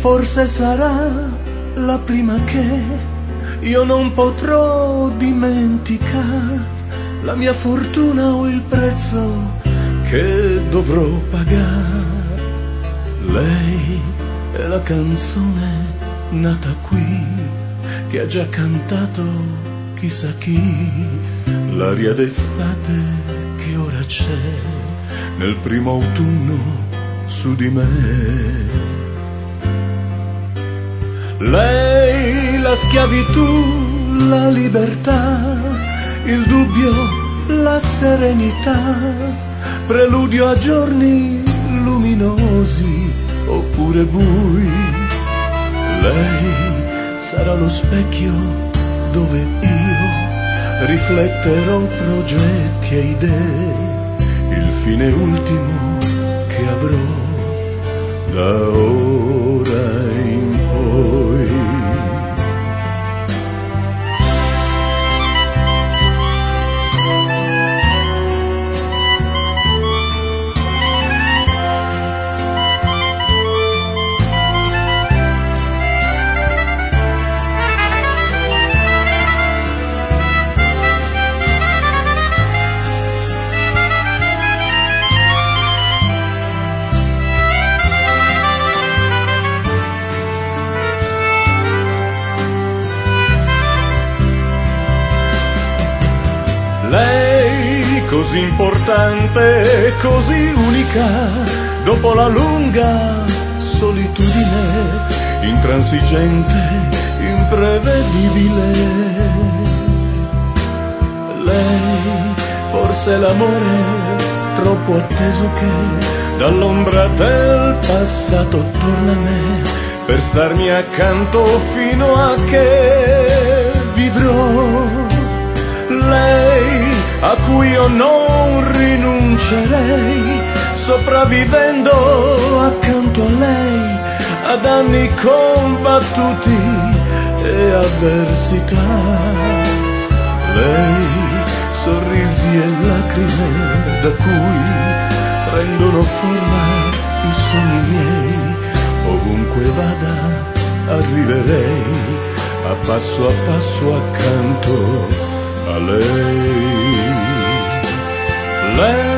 forse sarà la prima che io non potrò dimenticare, la mia fortuna o il prezzo che dovrò pagare. Lei è la canzone nata qui, che ha già cantato chissà chi, l'aria d'estate che ora c'è nel primo autunno su di me. Lei, la schiavitù, la libertà, il dubbio, la serenità, preludio a giorni luminosi oppure bui. Lei sarà lo specchio dove io rifletterò progetti e idee, il fine ultimo che avrò da ora in poi. Lei, così importante, così unica, dopo la lunga solitudine, intransigente, imprevedibile. Lei, forse l'amore troppo atteso che dall'ombra del passato torna a me, per starmi accanto fino a che vivrò. Lei, a cui io non rinuncerei, sopravvivendo accanto a lei ad anni combattuti e avversità. Lei, sorrisi e lacrime da cui prendono forma i sogni miei, ovunque vada arriverei a passo accanto a lei. Lei